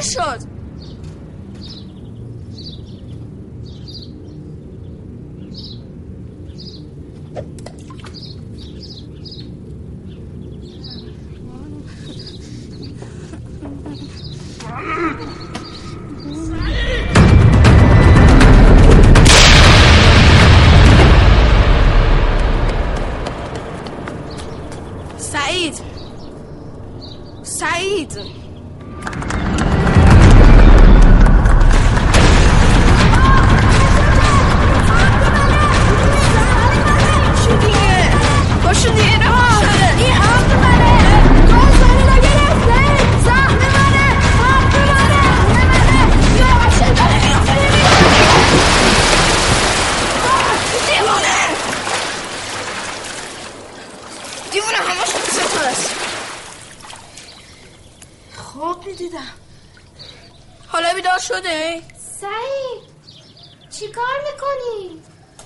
شد؟ شده؟ سعید چی کار میکنی؟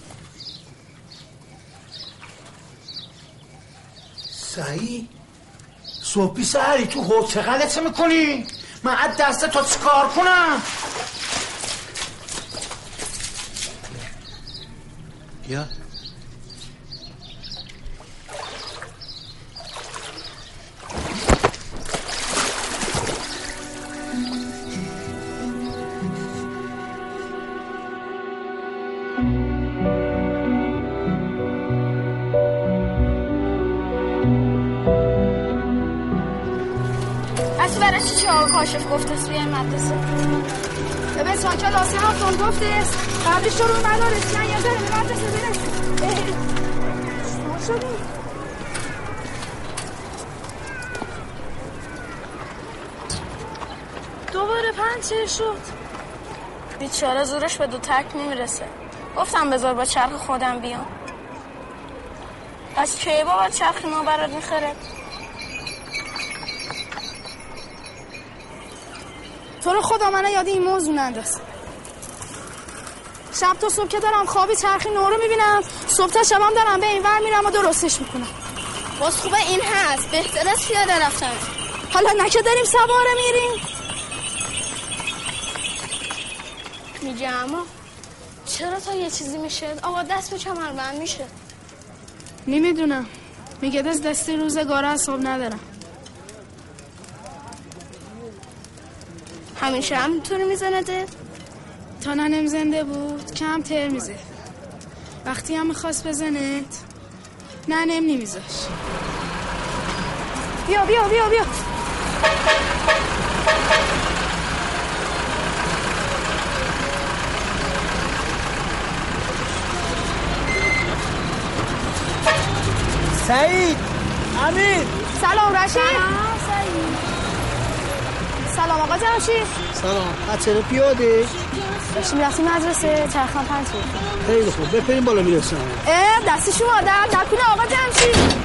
سعید صبحی سهری تو حوض چه غلطه میکنی؟ من از دست تو چی کار کنم؟ بیا کاشف گفتست بیاین مدرسه. ببین سال کلاس هفتم گفتست قبل شروع مدارس من یه ذره به مدرسه برس. شما شدی؟ دوباره پنچر شد. بیچاره زورش به دو تک نمیرسه. گفتم بذار با چرخ خودم بیام. از کی با چرخ ما برات میخره؟ تو رو خدا من یاد این موضوع ننداز. شب تا صبح که دارم خوابی چرخی نو رو میبینم، صبح تا شبم دارم به این ور میرم و درستش میکنم. باز خوبه این هست بهتر از پیاده رفتن. حالا نه که داریم سواره میریم. میگه اما چرا تا یه چیزی میشه آقا دست به کمربند میشه؟ نمیدونم. میگه دستی روزگاره حساب ندارم. همیشه هم اینطوری میزنده؟ تا ننم زنده بود کم تر میزه. وقتی هم میخواست بزنت ننم نمیزاش. بیا بیا بیا بیا. سعید امیر سلام رشید. سلام آقا جمشید. سلام. چرا پیاده؟ داشتیم رفتیم مدرسه چرخم پنج بود. خیلی خوب بپریم بالا میرسم. دستی شما درد نکنه آقا جمشید.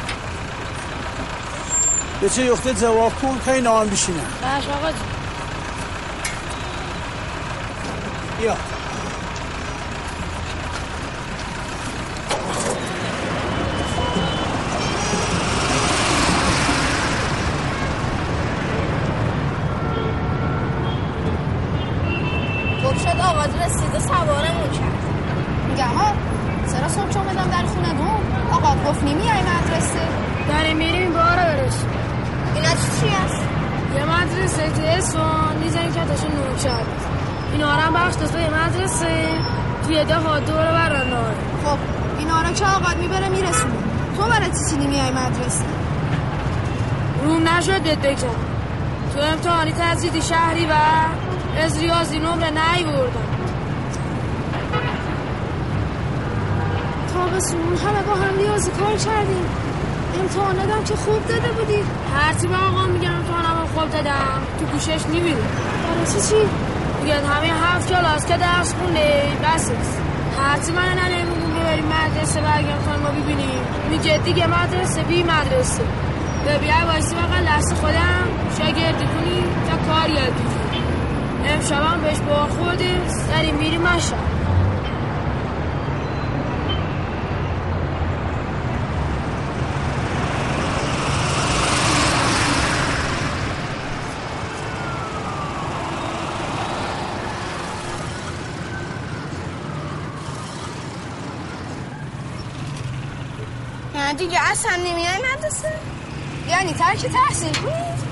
به چه یخته جواب کن که این آن بشینم. باش آقا جون. بیا رسیده سوارمون کرد. میگم ها چرا صبح چون بدم در خونه دوم آقا گفت نمیای مدرسه. داریم میریم بارا برش. اینا چی هست؟ یه مدرسه توی اسفان میزنی که تاشون نوچه اینا رو هم بخش دسته یه مدرسه توی ده ها دور برن نار. خب اینا رو که آقا میبره میرسونه. تو برای چی نمیای مدرسه؟ روم نشد بکن. تو امتحانی تزیدی شهری و از ریاضی نمره نهی بردم. تابستون همه با هم ریاضی کار کردیم. امتحان دادم که خوب داده بودی. هرچی با آقا میگم امتحانم خوب دادم تو گوشش نمیره. برای چی؟ میگن همین 7 کلاس که درس خونده بس است. هرچی من نمیگم ببریم مدرسه برگم امتحان ما ببینیم میگه دیگه مدرسه بی مدرسه. ببین وایسی واقعا لحظه خودم شاگردی کنی تا کار یاد بگیری. امشبم بهش برخورده داریم میریم مشهد. من دیگه اصلا نمیای مدرسه؟ یعنی ترک تحصیل کنید؟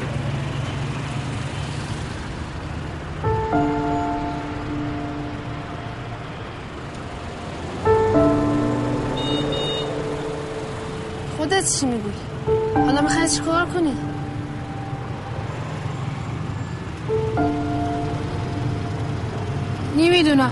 خودت چی میگوی؟ حالا میخوای چی کار کنی؟ نمیدونم.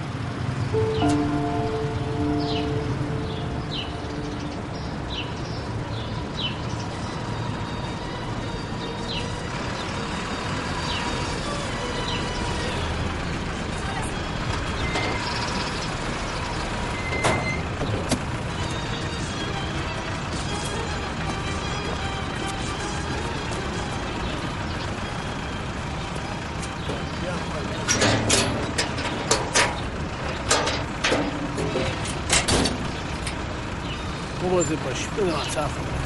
مواظب باش. بده من صرف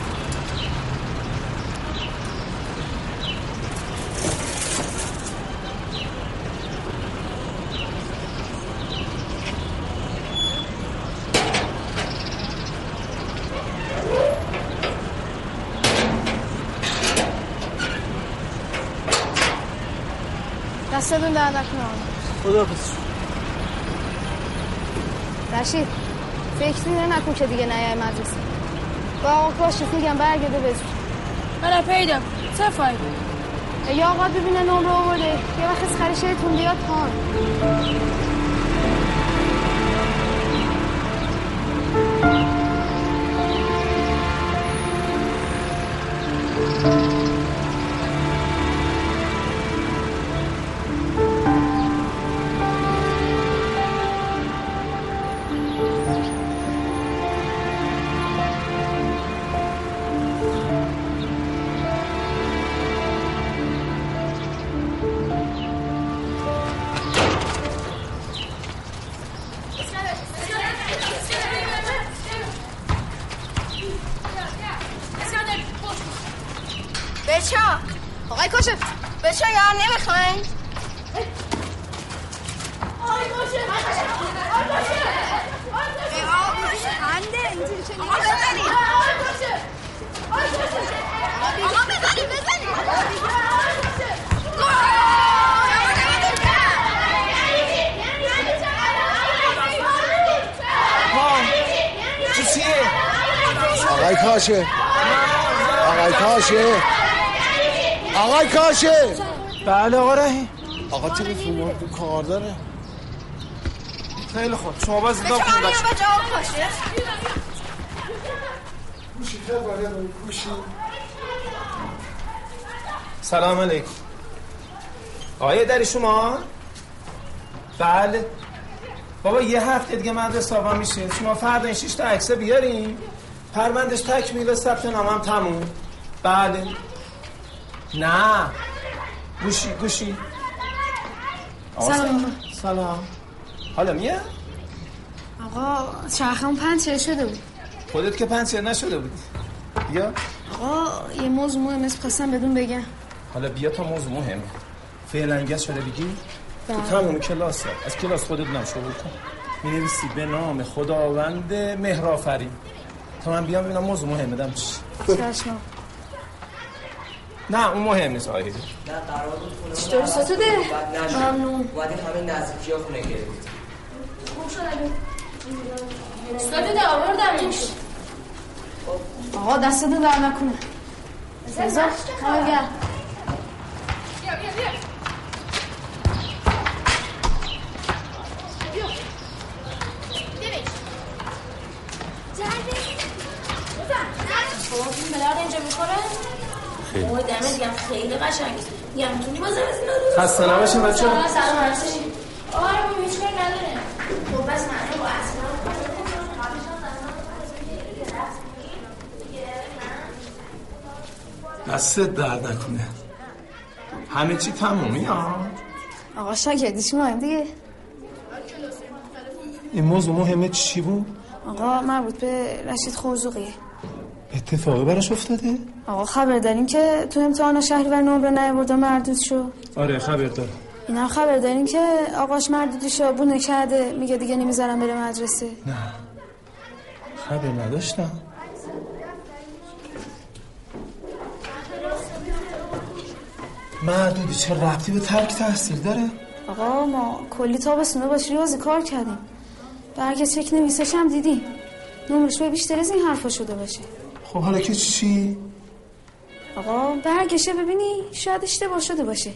دستتون در نکنه. خداحافظ. رشید فکر نکن که دیگه نیای مدرسه. با آقا کاشف میگم برگرده بزن. حالا پیدا چه فایده؟ یا آقا ببینه نمره آورده یه وقت از خریشتون بیاد پان. آقای کاشف به چه یار نمیخواین؟ آقای کاشف خنده اینجوری چه آقا بزنید آقا بزنید چی چیه؟ آقای کاشف آقای کاشف. بله آقا رحیم. آقا تلفن تو کار داره. خیلی خوب شما باز زدم کنید بچه. گوشی. سلام علیکم. آقای داری شما؟ بله بابا یه هفته دیگه مدرسه آقا میشه. شما فردا این 6 تا عکس بیارین. پروندهش تکمیل ثبت نامم تموم. بله نه گوشی. سلام. حالا میاد؟ آقا چرخم پنچر شده بود. خودت که پنچر نشده بودی. بیا. آقا یه موضوع مهم خواستم بدون بگم. حالا بیا تا موضوع مهمه. فعلا گس شده بگی؟ بله. تو تمام کلاس از کلاس خودت شروع کن. می‌نویسی به نام خداوند مهرآفرین. تا من بیام ببینم موضوع مهمه دم چی. چشم. نه اون مهم نیست آقای. نه قرار بود خونه چطور ستوده؟ ممنون. باید همین نزدیکی ها خونه گرفت. خوب شده. ستوده آوردمش. آقا دستتون در نکنه. رضا کامل گرم. بیا. این ملارد اینجا میخوره؟ اوه دمت گرم خیلی قشنگه. میتونی بازم از اینا رو؟ خسته نباشین بچه‌ها. سلام علیکم. آره هیچ کاری نداره. خب بس من با اصلا دستت درد نکنه. همه چی تمومی ها. آقا شاگردیش مهم دیگه. این موضوع مهمه چی بود؟ آقا مربوط به رشید خرزوقیه. اتفاقی براش افتاده؟ آقا خبر دارین که تو امتحان شهریور نمره نیاورده مردود شو؟ آره خبر دارم. اینا خبر دارین که آقاش مردودی شو بونه کرده میگه دیگه نمیذارم بره مدرسه. نه خبر نداشتم. مردودی چه ربطی به ترک تحصیل داره؟ آقا ما کلی تابستونه باش ریاضی کار کردیم. برگه چک نویسش هم دیدیم. نمرش به بیشتر از این حرفا شده باشه. خب حالا که چی؟ آقا برگشه ببینی شاید اشتباه شده باشه.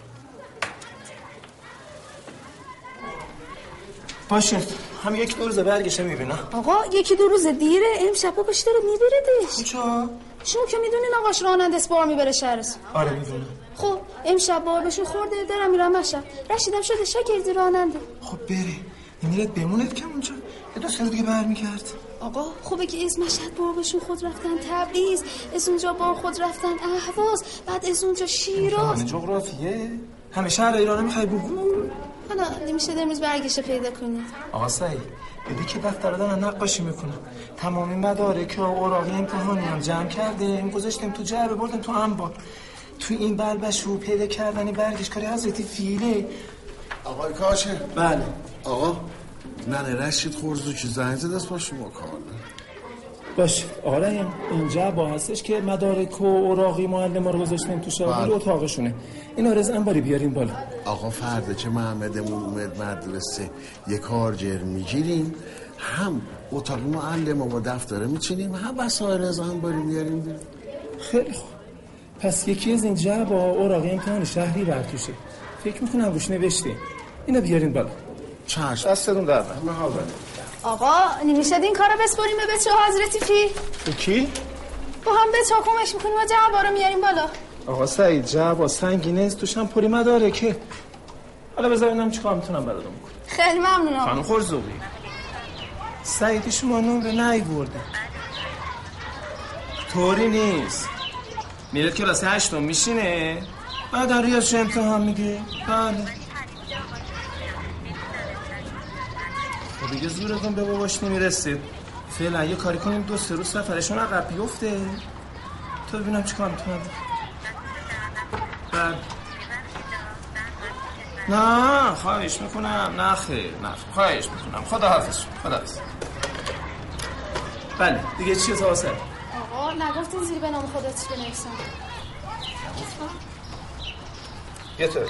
باشه هم یک دو روزه برگشه میبینم. آقا یکی دو روز دیره امشب با بیشتر میبردش. کجا؟ شما که میدونین آقاش راننده اسبار میبره شهرستون. آره میدونم. خب امشب بار بهشون خورده دارم میرم مشهد. رشیدم شده شاگردی راننده. خب بری میرد بموند که اونجا یه دو سال دیگه برمیگرد. آقا خوبه که از مشهد بار بهشون خود رفتن تبریز، از اونجا بار خود رفتن اهواز، بعد از اونجا شیراز. جغرافیه همه شهر ایران میخوای بگو. حالا نمیشه امروز برگشه پیدا کنید. آقا سعید دیدی که دفتر دارن نقاشی میکنن، تمامی مدارک و اوراق امتحانی هم جمع کردیم گذاشتیم تو جعبه بردیم تو انبار. تو این بلبشو پیدا کردنی برگش کاری حضرتی فیله. آقای کاشه. بله آقا ننه رشید خورزو که زنگ زد است با شما کار باشه. آقا رحیم اینجا با هستش که مدارک و اوراقی معلم رو گذاشتیم تو شاگرد اتاقشونه. اینا رو از انباری بیاریم بالا. آقا فردا که محمدمون اومد مدرسه یه کارجر میگیریم، هم اتاق معلم و دفتره میچینیم، هم وسایل از انباری میاریم بیاریم. خیلی خوب. پس یکی از اینجا با اوراق امتحان شهری برتوشه. فکر میکنم روش نوشته. اینا بیارین بالا. چشم. دستتون در نکنه. آقا نمیشه این کارو بسپاریم به بچه حضرتی فی؟ کی؟ با هم بچه ها کمش میکنیم و جعبا رو میاریم بالا. آقا سعید جعبا سنگینه است توش هم پلی مداره که. حالا بذار ببینم چیکار میتونم براتون بکنم. خیلی ممنونم. خانم خورزوقی سعید شما نمره نیورده. طوری نیست. میره کلاس 8 میشینه بعد ریاضی امتحان میده. بله خب دیگه زورتون به باباش نمیرسید. فعلا یه کاری کنیم 2-3 روز سفرشون عقب بیفته تا ببینم چیکار میتونم. بله نه خواهش میکنم. نه خیر نه خواهش میکنم. خداحافظ. خداحافظ. بله دیگه چیه تا واسه؟ آقا نگفتین زیر به نام خودت چی بنویسم؟ یه طور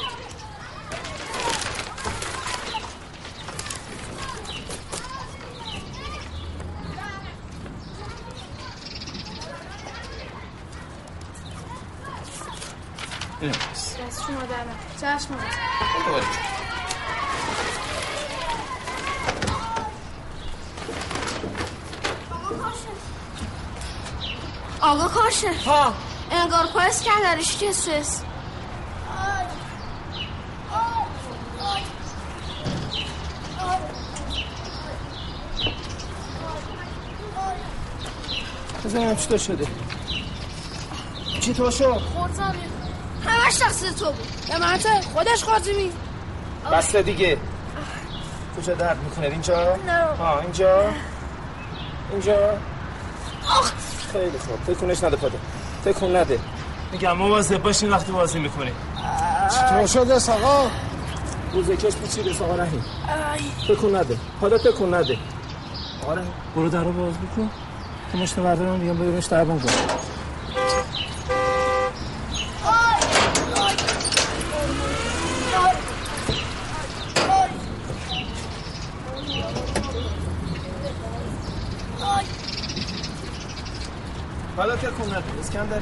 اینه بس دست شما درم چشم آقا کاشه ها انگار پایست که درش کسی است. بزنیم چطور شده؟ چطور شد؟ خورتم همش تقصیر تو بود. یه مرته خودش خاطمی. بسته دیگه. کجا درد میکنه؟ اینجا؟ نه. ها اینجا؟ اینجا؟ خیلی خوب تکونش نده پاده. تکون نده. میگم مواظب باشین وقتی بازی میکنی. چطور شده آقا؟ روزه کش پیچیده آقا رحیم. تکون نده. پاده تکون نده. آقا رحیم برو در رو باز بکن. تو مشت بردارم بیام ببینش دربان کن. حالا تکون نده. اسکندر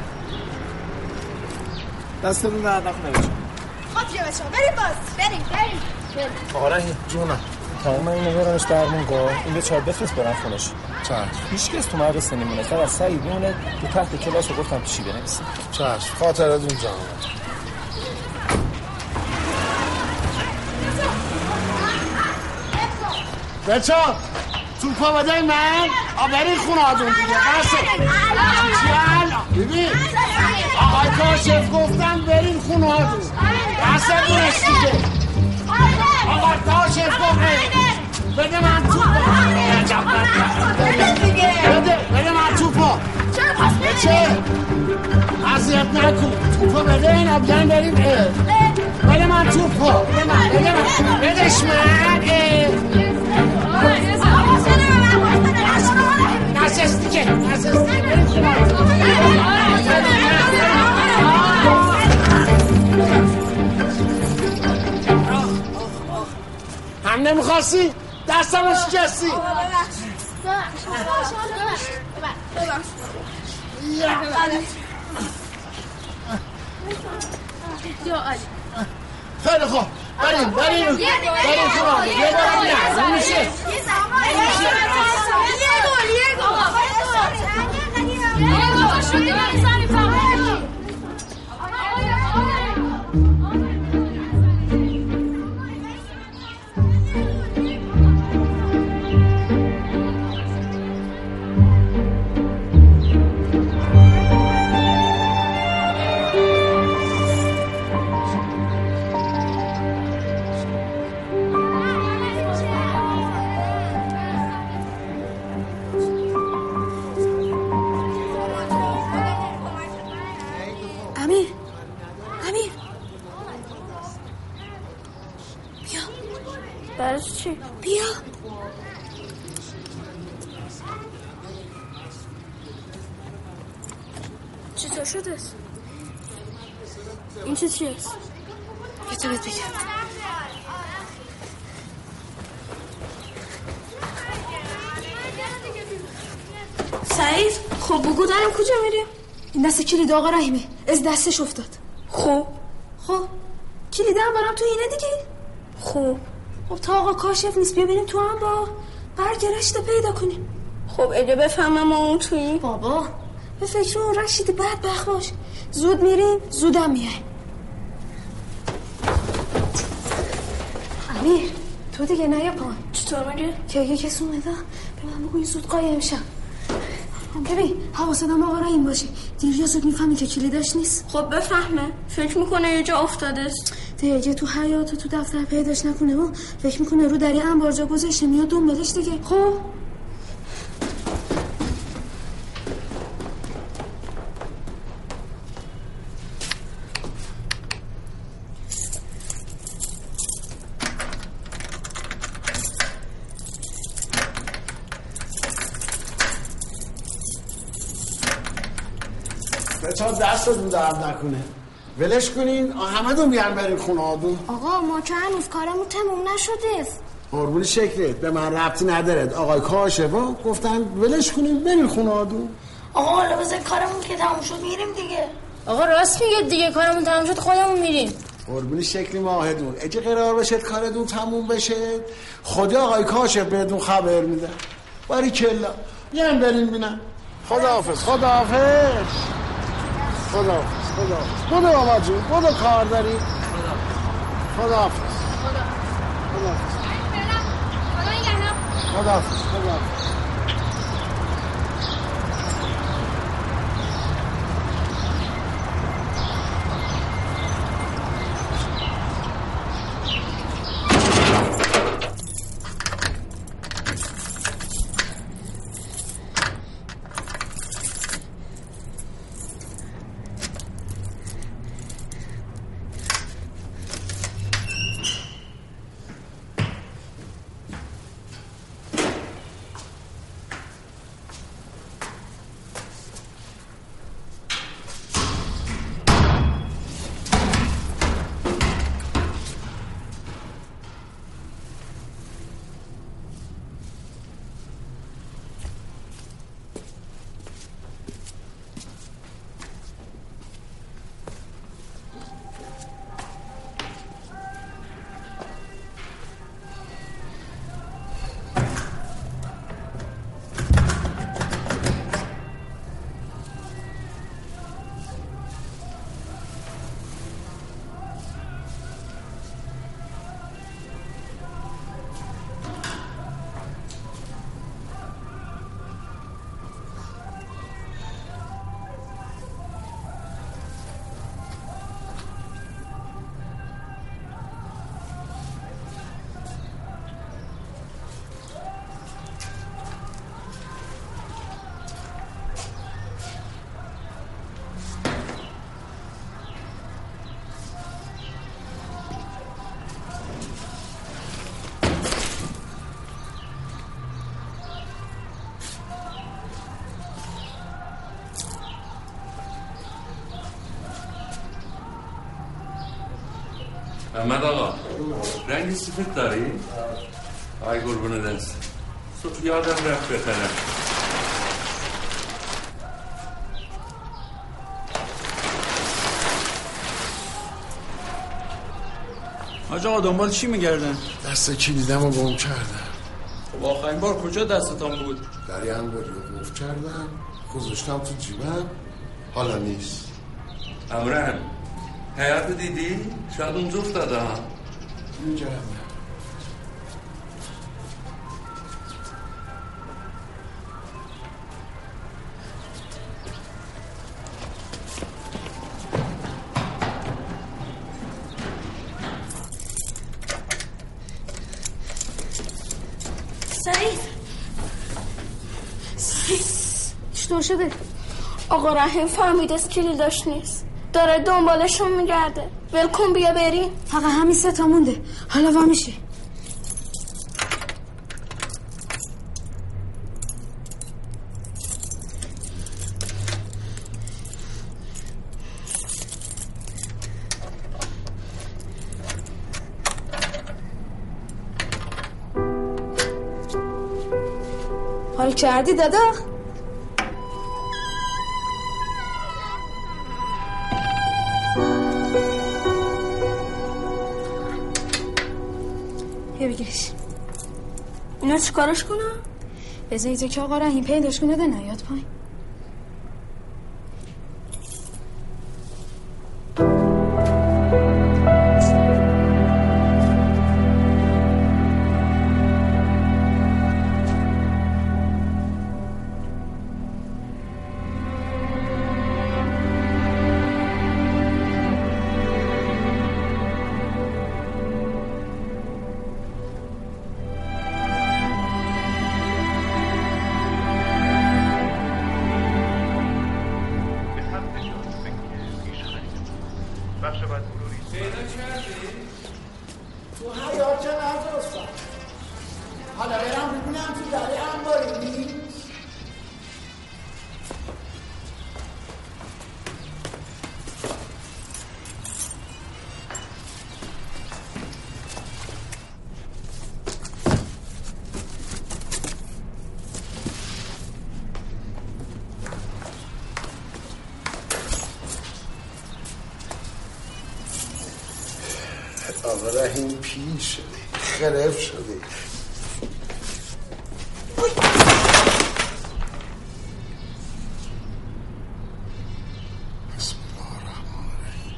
دستتون درد نکنه بچه. خب یه بچه ها بریم باز. بریم. آقا رحیم جونم تمام این نگرانش درمون کن. این به چهار بفرست برن خونش. چشم. هیچ کس تو مدرسه نمیمونه. فقط سعید میمونه تو تحت کلاس رو گفتم چی بنویسی. چشم خاطرات اونجا بچه توپا بده من برین خونه آدون دیگه. بسه ببین آقای کاشف گفتم برین خونه آدون. بسه بونش دیگه. آقای کاشف گفتم بده من توپا. بده من توپا. بچه عذیت نکن. توپا بده اینا بیان بریم. بده من توپا. بدش من. نشستی که نشستی هم نمیخواستی؟ دستم رو شکستی. خیلی خوب بریم خونه یه بارم نه میشه چطور شده است؟ این چیه است؟ یه تو بهت بگم. سعید خب بگو دارم کجا میریم؟ این دست کلید آقا رحیمه از دستش افتاد. خب کلیدم برام تو اینه دیگه. خب تا آقا کاشف نیست بیا بریم تو هم با برگرشته پیدا کنیم. خب اگه بفهمم ما اون تویی بابا به فکر اون رشید بدبخت باش. زود میریم زودم میایم. امیر تو دیگه نیا پایین. چطور میگه؟ که اگه کسی اومده به من بگوی زود قایم شم. ببین حواستم آقا را این باشه دیر یا زود میفهمی که کلیدش نیست. خب بفهمه فکر میکنه یه جا افتاده است دیگه تو حیات تو دفتر پیداش نکنه و فکر میکنه رو دری انبار جا گذاشته میاد دنبالش دیگه. خب بچه ها دستتون درد نکنه ولش کنین همه دون بیان بریم خونه آدون. آقا ما که هنوز کارمون تموم نشده است. قربون شکلت به من ربطی ندارد. آقای کاشفا گفتن ولش کنین بریم خونه آدون. آقا حالا بذار کارمون که تموم شد میریم دیگه. آقا راست میگه دیگه کارمون تموم شد خودمون میریم. قربون شکلی ماهدون اگه قرار بشه کارتون تموم بشه خدا آقای کاشف بهتون خبر میده. باریکلا بیان بریم بینم. خداحافظ بودو بابا جون بودو کار داری. خداحافظ محمد آقا رنگ سفید داری؟ آی قربون دست یادم رفت بخرم. حاج آقا دنبال چی میگردن؟ دست کلیدمو گم کردم. خب آخرین بار کجا دستتان بود؟ در یه انباری رو قفل کردم، گذاشتم تو جیبم، حالا نیست. امرن حیات دیدی؟ شاید اونجا افتاده ها. اینجا چطور شده؟ آقا رحیم فهمیده کلیداش نیست، داره دنبالشون میگرده. ولکن بیا بریم. فقط همین 3 تا مونده. حالا وا میشه. حال کردی دادا؟ بگیرش. اینا چی کارش کنم؟ بذارید که آقا رحیم پیداش کنه ده نیاد پایین. آقا رحیم پیر شده، خرف شده. بسم الله الرحمن الرحیم.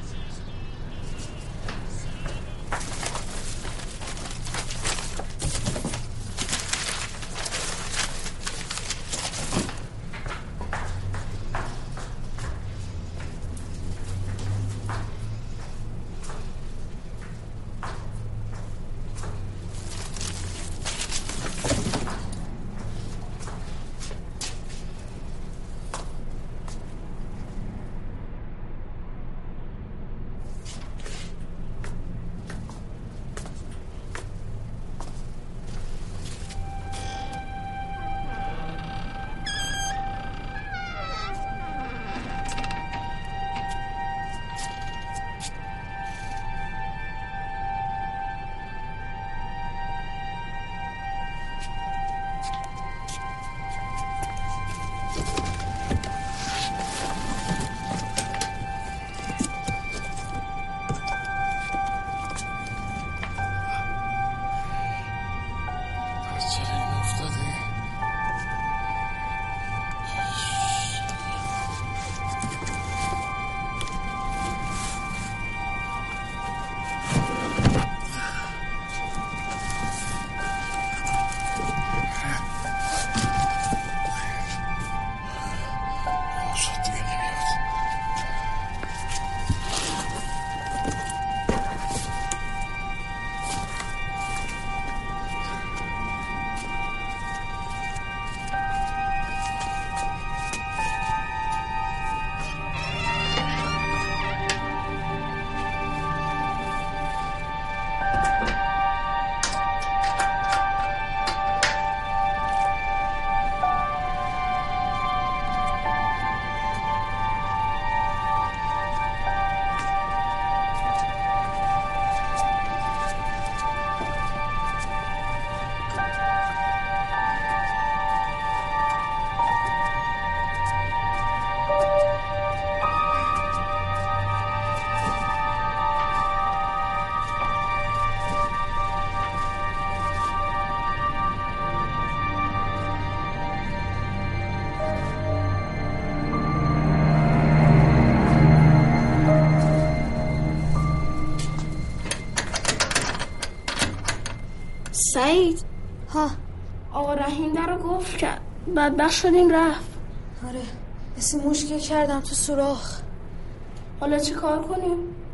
سعید ها آقا رحیم در رو گفت کرد بدبخت شدیم رفت. آره مثل مشکل کردم تو سوراخ. حالا چی کار کنیم؟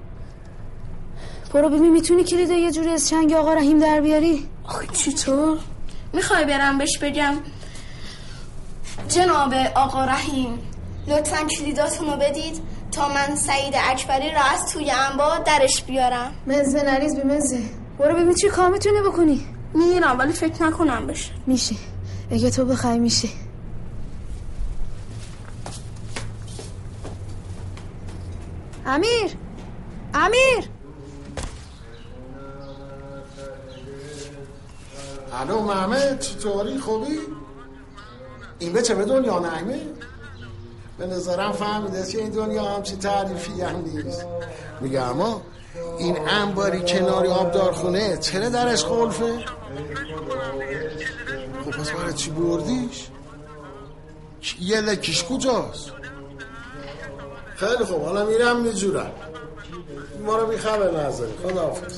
برو ببین میتونی کلید یه جوری از چنگ آقا رحیم در بیاری؟ آخه چطور؟ میخوای برم بهش بگم جناب آقا رحیم لطفاً کلیداتون رو بدید تا من سعید اکبری را از توی انبار درش بیارم. مزه نریز بی مزه. برو ببین چی کار میتونی بکنی. میرم ولی فکر نکنم بشه. میشه اگه تو بخوای میشه. امیر الو محمد چطوری خوبی؟ این به چه به دنیا نایمه؟ به نظرم فهمیده که این دنیا همچی تعریفی هم نیست. میگه اما این انباری کناری آبدارخونه چرا درش قلفه؟ خب پس برای چی بردیش؟ یه لکیش کجاست؟ خیلی خوب حالا میرم میجورم ما رو بیخبر نذاری. خداحافظ.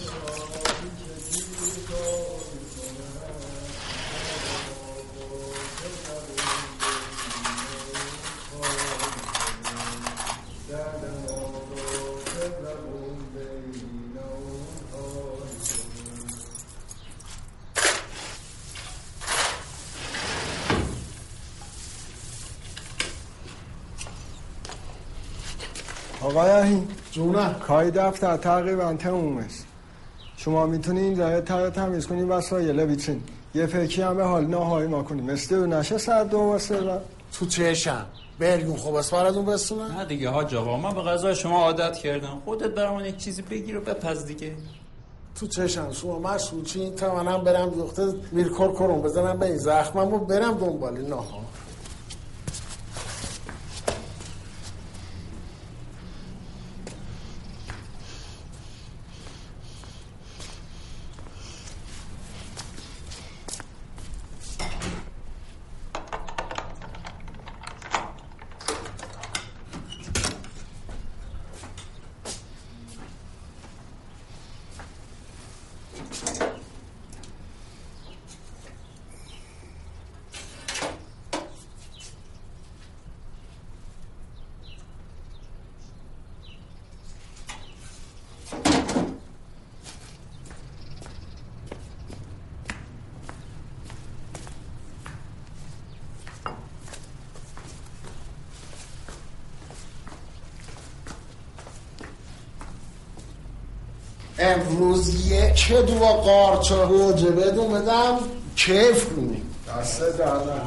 آقای رحیم جونه کاری دفتر تقریبا تموم است. شما میتونید این جای تمیز کنید وسایل بیچین یه فکری هم به حال ناهاری ما کنیم مثل نشه ساعت 2 واسه تو چشم برگون خوب است براتون بستونم. نه دیگه حاج آقا من به غذای شما عادت کردم. خودت برام یک چیزی بگیر و بپز دیگه. تو چشم شما مشغول چین تا منم برم دوخته میرکور کرم بزنم به این زخمم و برم دنبالی ناهار. امروز یک دو قارچه گوجه بدون بدم کیف کنی. دسته دادم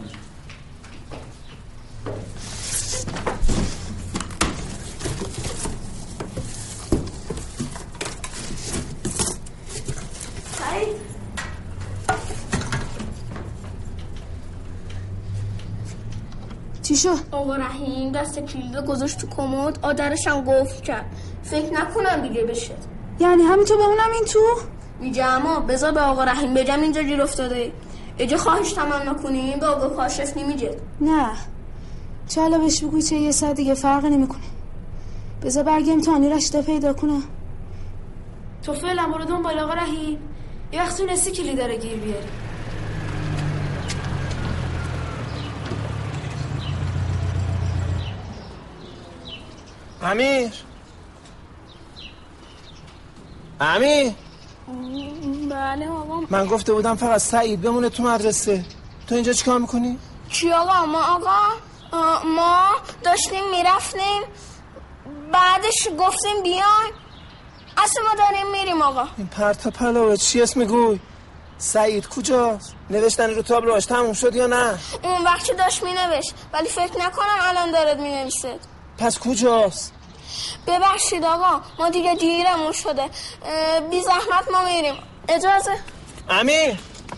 چی شد؟ آقا رحیم دست کلیدو گذاشت تو کمد آدرش هم قفل کرد. فکر نکنم دیگه بشه. یعنی همینطور بمونم این تو؟ میگه اما بذار به آقا رحیم بگم اینجا گیر افتاده. اگه خواهش تمنا کنیم به آقا کاشف نمیگه. نه چه حالا بهش بگوی چه یه ساعت دیگه فرق نمیکنه. بذار برگم تا آنی رشته پیدا کنم. تو فعلا برو دنبال آقا رحیم. یه وقت تونستی کلید رو گیر بیاری. امیر بله آقا. من گفته بودم فقط سعید بمونه تو مدرسه. تو اینجا چیکار میکنی؟ چی آقا؟ ما داشتیم میرفتیم بعدش گفتیم بیاین اصلا ما داریم میریم آقا. این پرتا پلاوه چی اسم گوی؟ سعید کجاست؟ نوشتن رو تابلوهاش تموم شد یا نه؟ اون وقتی داشت مینوشت ولی فکر نکنم الان دارد مینویسد. پس کجاست؟ ببخشید آقا ما دیگه دیرمون شده. بی زحمت ما میریم. اجازه. امیر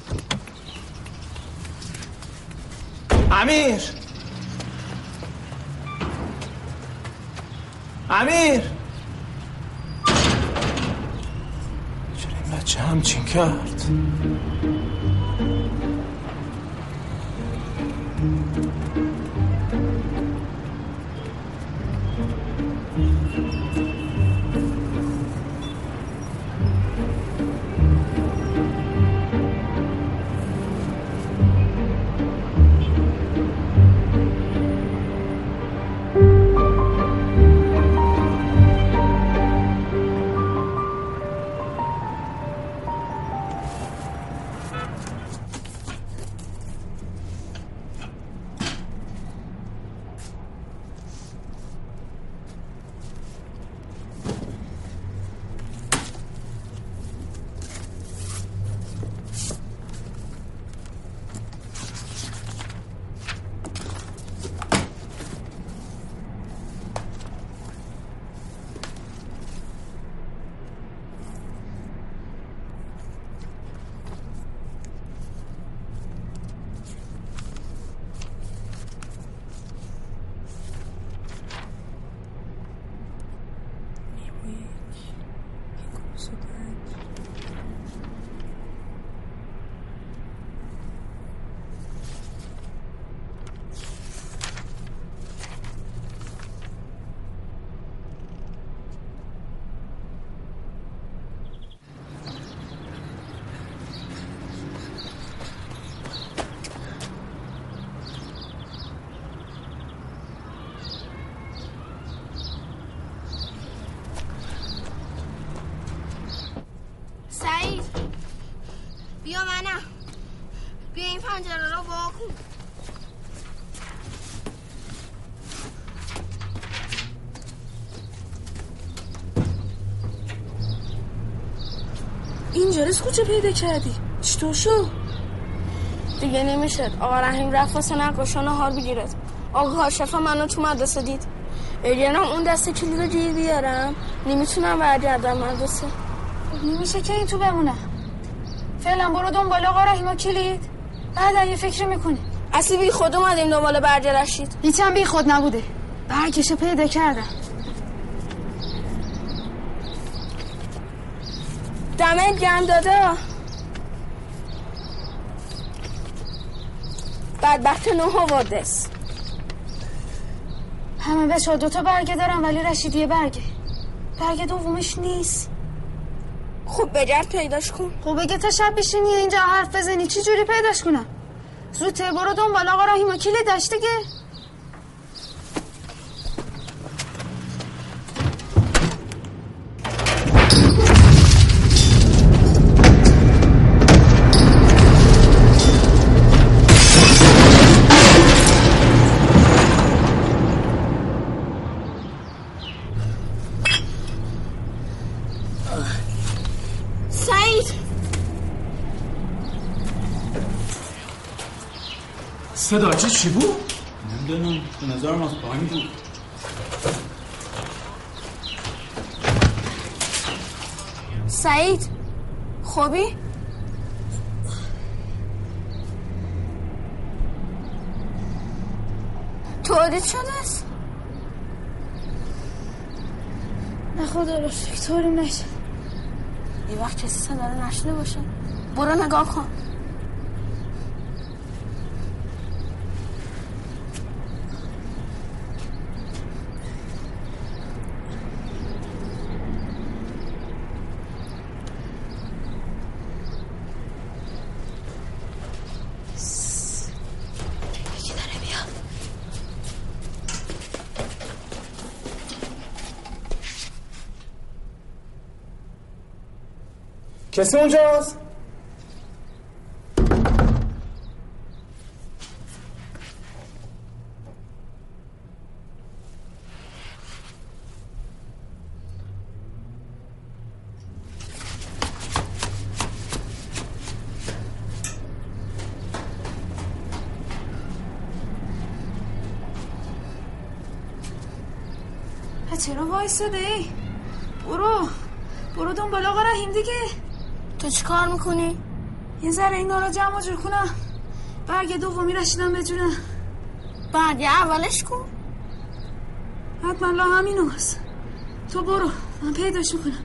چرا این بچه همچین کرد؟ بیا این پنجره رو واکن. این جرس کجا پیدا کردی؟ چطور شو؟ دیگه نمیشه. آقا رحیم رفت واسه نقاشا نهار بگیرد. آقا کاشفا منو تو مدرسه دید. اگرم اون دسته کلید رو گیر بیارم نمیتونم برگردم مدرسه. نمیشه که این تو بمونه. فعلا برو دنبال آقا رحیم و کلید. بعدا یه فکر میکنی. اصلی بی خود اومدیم دنبال برگ رشید. هیچم بی خود نبوده. برگشو پیدا کردم. دمت گرم دادا. بدبخت نو آوردس. همه بچه‌ها 2 تا برگه دارم ولی رشید یه برگه. برگه دومش نیست. خب بگرد پیداش کن. خب بگه تا شب بشینی اینجا حرف بزنی چی جوری پیداش کنم؟ زودتر برو دنبال آقا رحیم و کلید داشت دیگه. صدا چی بود؟ نمیدونم به نظرم از پایین بود. سعید خوبی؟ تولید شده است؟ نه خدا رو شکر طوری نشد. یه وقت کسی صدا رو نشده باشه. برو نگاه کن. کسی اونجاست؟ چرا وایساده ای؟ برو دنبال آقا رحیم دیگه. تو چی کار میکنی؟ یه ذره اینا رو جمع جور کنم. برگ دومی رشیدم بجونم. برگ اولش کن. حتما لا همینو هست. تو برو من پیداش میکنم.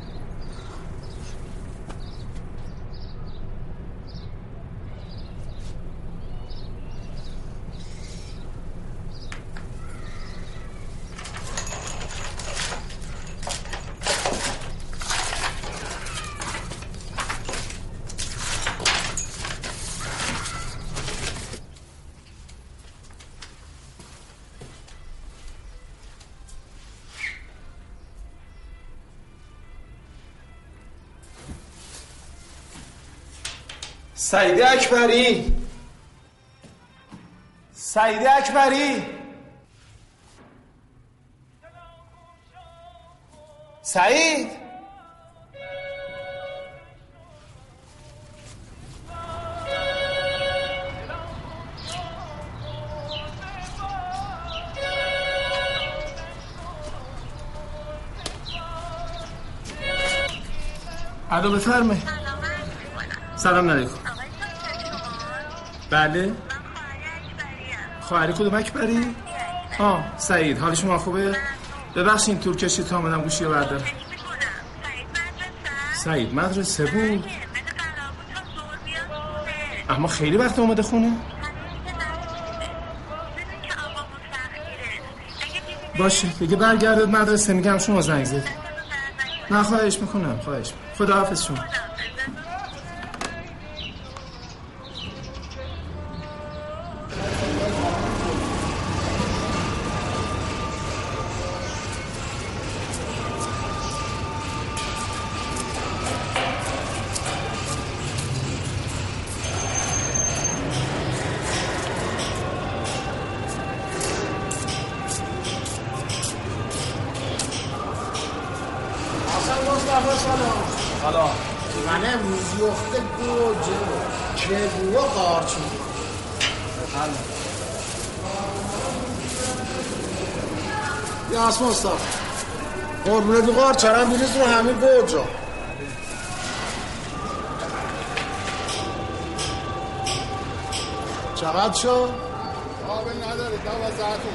سعید اکبری سعید اکبری سعید الو بفرمه. سلام علیکم. بله خواهری کدوم اکبری؟ سعید حال شما خوبه؟ ببخشید طول کشید تا آمدم گوشی رو بردارم. سعید مدرسه بود اما خیلی وقت اومده خونه. باشه دیگه برگردید مدرسه میگم شما زنگ زد. نه خواهش میکنم خداحافظ شما. مصطفی سلام. سلام. من امروز یخت گوجه که بوا قارچ میدونم. یا اسم مصطفی قربونه دو قارچه هم بیریز رو همین گوجه. چقدر شد؟ آبه نداره 12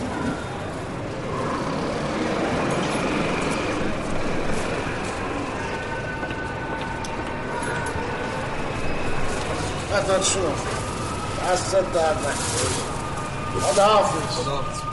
خدمت شما دستت درد نکنه. خدا حافظ. خدا حافظ.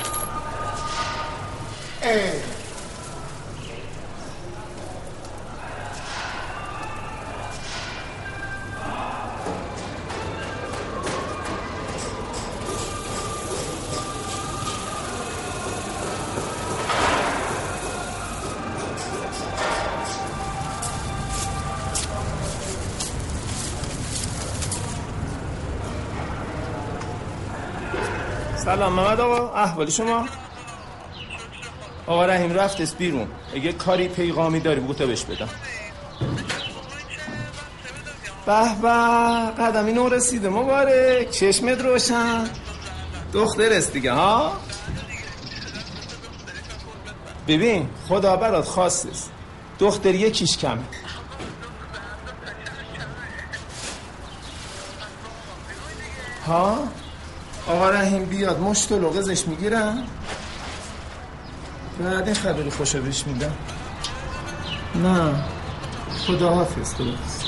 سلام محمد آقا، احوالی شما؟ آقا رحیم رفت است بیرون. اگه کاری پیغامی داری بگو تا بهش بدم. به به قدمی نو رسیده مبارک، چشمت روشن. دختر است دیگه ها. ببین خدا برات خواست است، دختر یکیش کمه. ها آقا رحیم بیاد مشت و لغزش میگیرم، بعد این خبری خوشو بهش میدم. نه خدا حافظ. خدا حافظ.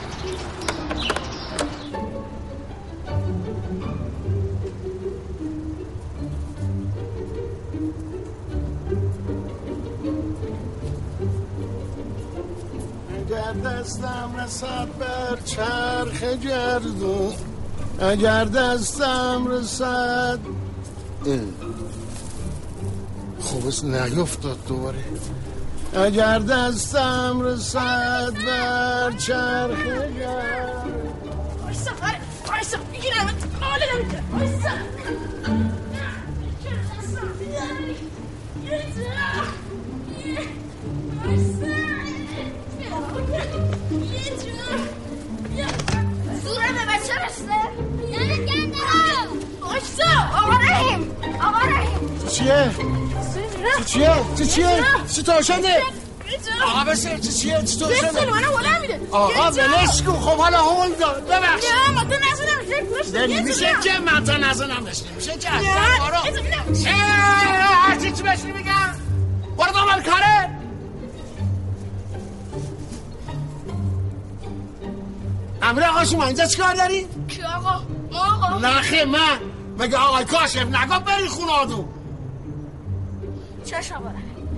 اگر دستم رسد بر چرخ گردون، اگر دستم رسد خوب است نیفتاد دوباره. اگر دستم رسد بر چرخ گردون. آیسا آیسا بگیرم حاله نمیده. آیسا زوره به بچه رسته یعنی گنده رو آشتا. آقا رحیم آقا رحیم چیه؟ چیه؟ چی تو شده؟ آقا بسه چیه؟ چی تو شده؟ بسه منو هوله میده. آقا ولش کن. خب حالا هول داد ببخش. نه ما تو نزنم نمیشه که من تا نزنم نمیشه که اصلا هرچی چی بهش میگم برو دامن کاره. امیر آقا شما اینجا چیکار داری؟ کی آقا؟ نخه من مگه آقای کاشف نگاه بری خونه آدو. چش آقا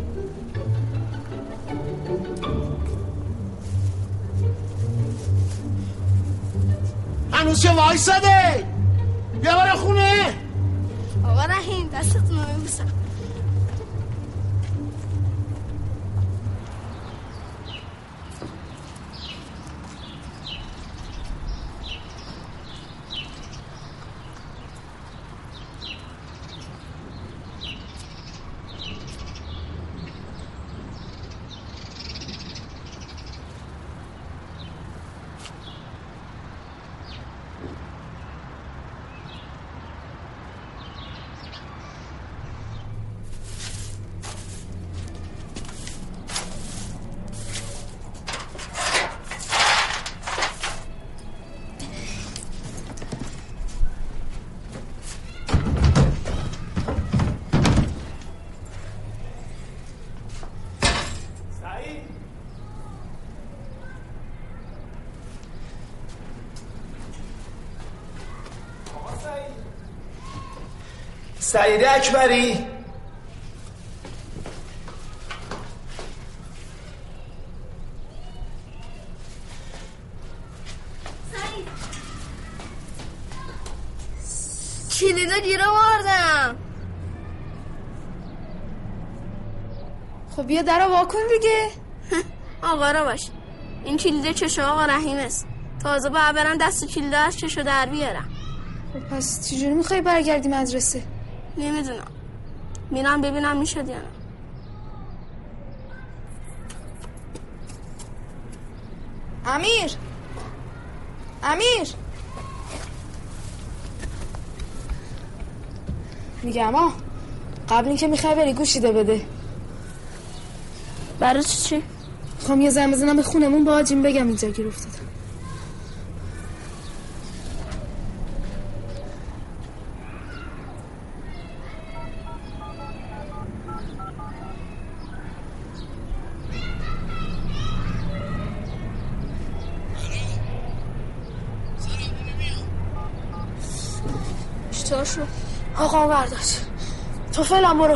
هنوز چه وایساده؟ بیا برای خونه. آقا رحیم دستتون رو میبوسم. سعید اکبری کلیدو گیر آوردم. خب بیا درو واکن دیگه. آقا را باش. این کلیده چشو آقا رحیم است. تازه باید برم دست کلیده از چشو در بیارم. خب پس چجوری میخوای برگردی مدرسه؟ نمیدونم. میرم ببینم میشد یا نه. امیر میگم قبل اینکه میخوای بری گوشیده بده. برای چی؟ میخوام یه زنگ بزنم به خونمون با آجیم بگم اینجا گیر افتادم. چطور شد؟ آقا برداشت تو فعلا برو.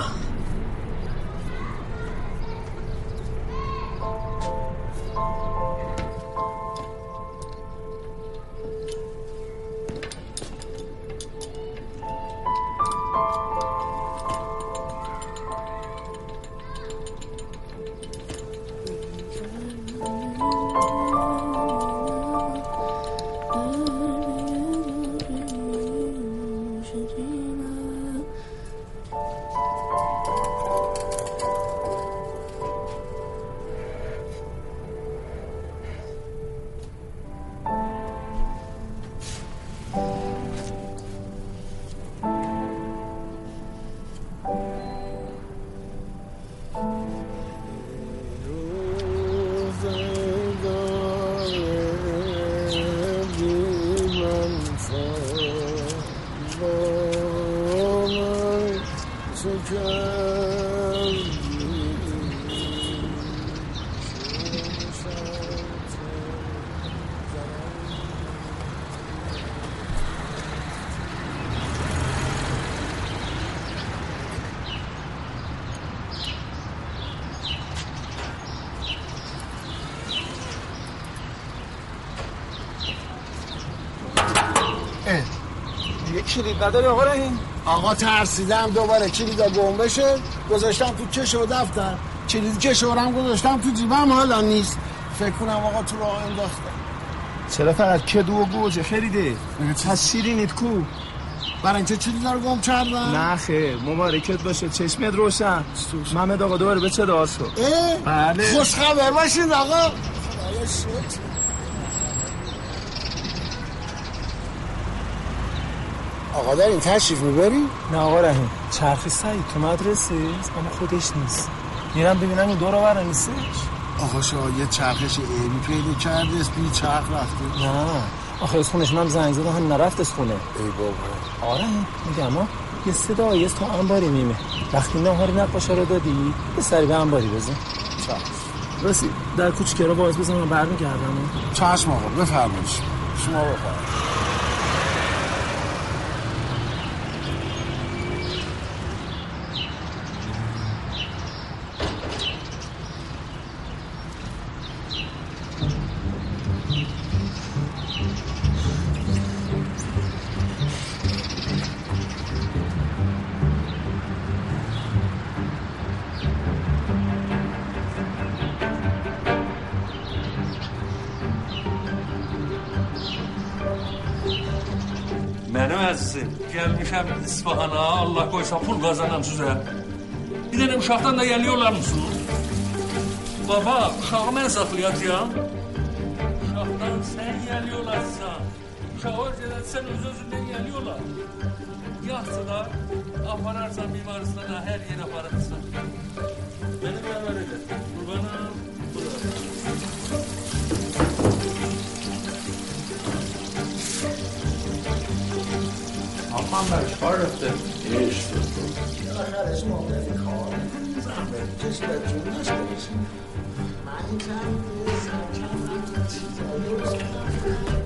کلید نداری آقا رحیم؟ آقا ترسیدم دوباره کلیدا گم بشه، گذاشتم تو کش و دفتر. کلید کشورم گذاشتم تو جیبم، حالا نیست. فکر کنم آقا تو راه انداختم. چرا فقط کدو و گوجه خریده؟ پس شیرینیت کو؟ برای اینکه کلیدا رو گم کردم؟ نه خیر، مبارکت باشه، چشمت روشن. محمد آقا دوباره به چه دعا شد؟ بله خوش خبر باشید آقا. آقا دارین تشریف میبری؟ نه آقا رحیم، چرخی سعید تو مدرسه اما خودش نیست. میرم ببینم این دور بره نیستش. آقا شاید چرخش ایبی پیدا کرده است بی چرخ رفته. نه آخه از خونش من زنگ زدم هم نرفت از خونه. ای بابا. آره میگم یه صدا آیست تو انباری میمه. وقتی نهاری نقاشا رو دادی یه سری به انباری بزن. چشم. راستی در کوچیکه رو باز بزن من برمیگردم. چشم آقا بفرمایید. شما بفرمایید. Gelmişəm İsfahana, Allah qoysa pul qazanam sizə. Bir dənə uşaqdan da gəliyorlar mısınız? Baba, uşağı mən saxlayacağım. Uşaqdan sən gəliyorlarsa, uşağı öncədən sən öz-özündən gəliyorlar. Yaxçılar, apararsan bimaristana, hər yer apararsan. Mənim əmər edə, qurbanım, من برش کار رفته عشق بالاخره شما برید کار زحمت کش به جونش برسید. من این کم چیزایی درست کنم.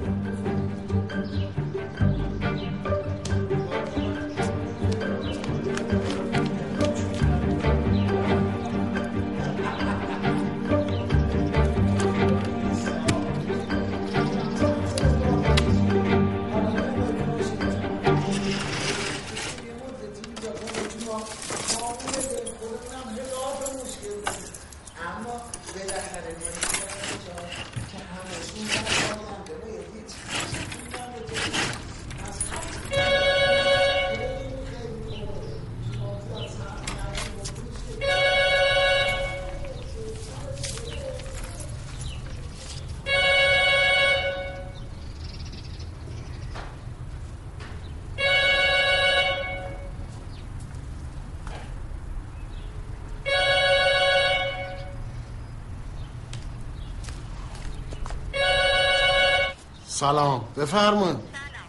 سلام بفرمایید.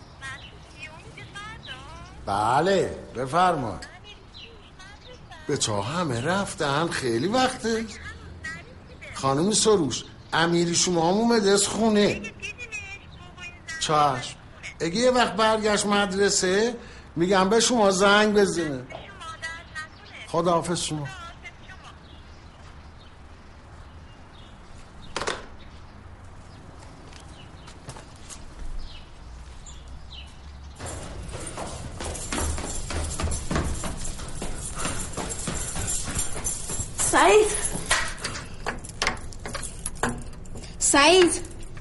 بله بفرمایید. بچه ها همه رفتن خیلی وقته. خانم سروش امیری شما هم اومده از خونه. چشم. اگه یه وقت برگشت مدرسه میگم به شما زنگ بزنه. خداحافظ شما. سعید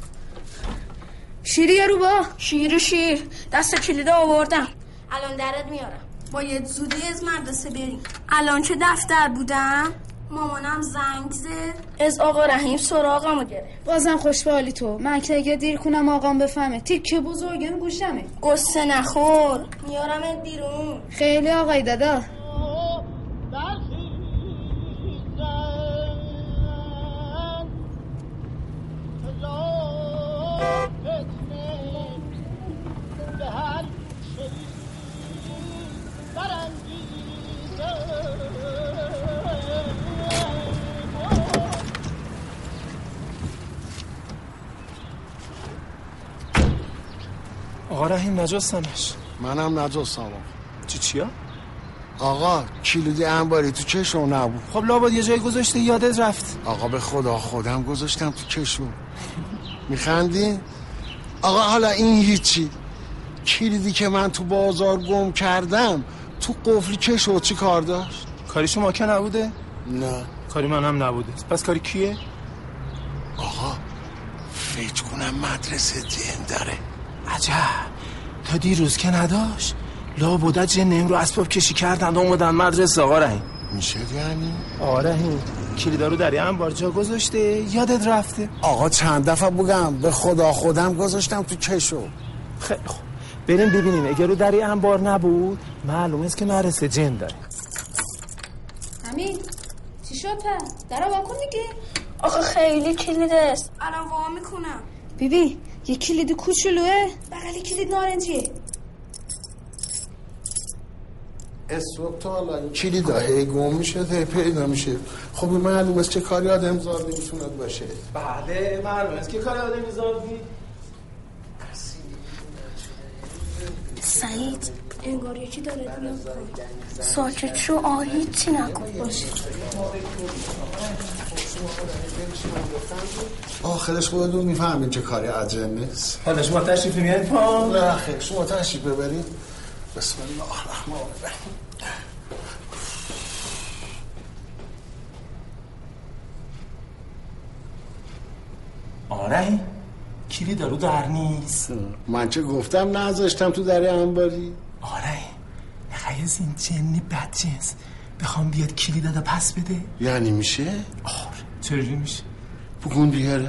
شیری یا رو با؟ شیر دست کلیده آوردم. الان درت میارم. باید زودی از مدرسه بریم. الان که دفتر بودم مامانم زنگ زد از آقا رحیم سراغمو گرفت. بازم خوش به حالی تو. من که اگه دیر کنم آقام بفهمه تیکه بزرگن گوشمه. قصه نخور میارمت بیرون. خیلی آقای دادا. آقا رحیم نجاستمش. منم نجاستم. چیا؟ آقا کلیدی انباری تو چشم نبود. خب لابد یه جای گذاشته یادت رفت. آقا به خدا خودم گذاشتم تو چشم. میخندی؟ آقا حالا این هیچی. کلیدی که من تو بازار گم کردم تو قفل چشم چی کار داشت؟ کاری شما که نبوده؟ نه کاری منم نبوده. پس کاری کیه؟ آقا فکر کنم مدرسه جن داره. عجب تا دیروز که نداشت. لابد جن این رو اسباب کشی کردن اومدن مدرسه. آقا رحیم میشه یعنی؟ آقا رحیم کلیدا رو در یه انبار جا گذاشته یادت رفته. آقا چند دفعه بگم به خدا خودم گذاشتم تو چشم. خیلی خوب بریم ببینیم. اگر رو در یه انبار نبود معلومه است که مدرسه جن داره. همین چی شد؟ درو واکن دیگه. آخه خیلی کلید است. الان وا میکنم. بیبی یه کلید کوچولوه بغلی کلید نارنجیه. اسواب تو حالا این کلید هی گم میشه هی پیدا میشه. خب معلومه است چه کاری آدم زاد نمیتونه باشه. بله معلومه است که کاری آدم زاد بود. سعید انگار یکی داره میاد. ساکت شو. هیچی نکن. باشه آخرش خودتون میفهمین چه کاری عجب نیست. حالا شما تشریف میارید پا؟ نه خیر شما تشریف ببرید. بسم الله الرحمن الرحیم. آره کلید رو در نیست. من چه گفتم نذاشتم تو در انباری. آره نخواهی از این جنی بدجنس بخوام بیاد کلید رو پس بده. یعنی میشه؟ آره چجوری میشه؟ بگون بیاره.